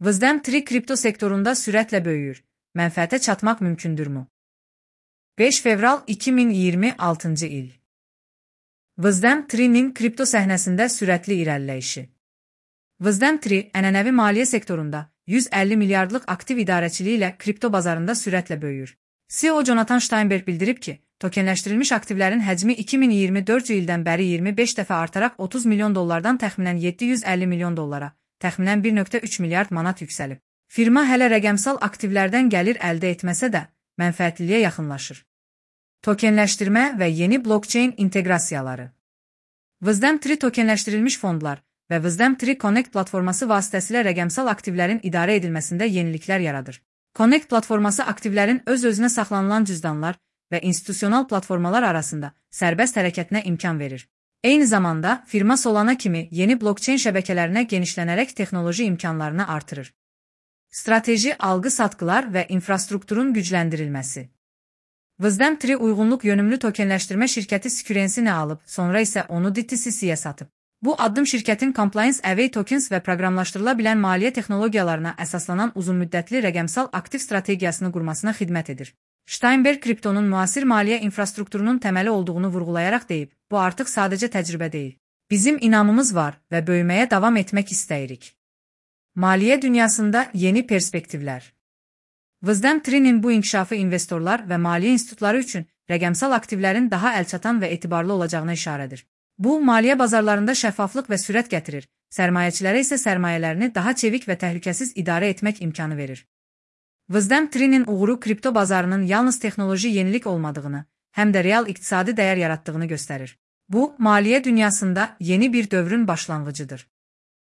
Wisdom-Tree kripto sektorunda sürətlə böyüyür. Mənfəətə çatmaq mümkündürmü? 5 fevral 2026 il. Wisdom-Tree'nin kripto səhnəsində sürətli irəliləyişi. Wisdom-Tree ənənəvi maliyyə sektorunda 150 milyardlıq aktiv idarəçiliyi ilə kripto bazarında sürətlə böyüyür. CEO Jonathan Steinberg bildirib ki, tokenləşdirilmiş aktivlərin həcmi 2024 ildən bəri 25 dəfə artaraq 30 milyon dollardan təxminən 750 milyon dollara, təxminən 1,3 milyard manat yüksəlib. Firma hələ rəqəmsal aktivlərdən gəlir əldə etməsə də, mənfəətliliyə yaxınlaşır. Tokenləşdirmə və yeni blockchain inteqrasiyaları. Wisdom-Tree tokenləşdirilmiş fondlar və Wisdom-Tree Connect platforması vasitəsilə rəqəmsal aktivlərin idarə edilməsində yeniliklər yaradır. Connect platforması aktivlərin öz-özünə saxlanılan cüzdanlar və institusional platformalar arasında sərbəst hərəkətinə imkan verir. Eyni zamanda, firma Solana kimi yeni blockchain şəbəkələrinə genişlənərək texnoloji imkanlarını artırır. Strateji alğı-satqılar və infrastrukturun gücləndirilməsi. Wisdom-Tree uyğunluq yönümlü tokenləşdirmə şirkəti Securens'i alıb, sonra isə onu DTCC-yə satıb. Bu addım şirkətin Compliance Away Tokens və proqramlaşdırıla bilən maliyyə texnologiyalarına əsaslanan uzunmüddətli rəqəmsal aktiv strategiyasını qurmasına xidmət edir. Steinberg kriptonun müasir maliyyə infrastrukturunun təməli olduğunu vurğulayaraq deyib, bu artıq sadəcə təcrübə deyil. Bizim inamımız var və böyüməyə davam etmək istəyirik. Maliyyə dünyasında yeni perspektivlər. Wisdom-Tree'nin bu inkişafı investorlar və maliyyə institutları üçün rəqəmsal aktivlərin daha əlçatan və etibarlı olacağına işarədir. Bu, maliyyə bazarlarında şəffaflıq və sürət gətirir, sərmayəçilərə isə sərmayələrini daha çevik və təhlükəsiz idarə etmək imkanı verir. Wisdom-Tree'nin uğuru kripto bazarının yalnız texnoloji yenilik olmadığını, həm də real iqtisadi dəyər yaratdığını göstərir. Bu, maliyyə dünyasında yeni bir dövrün başlanğıcıdır.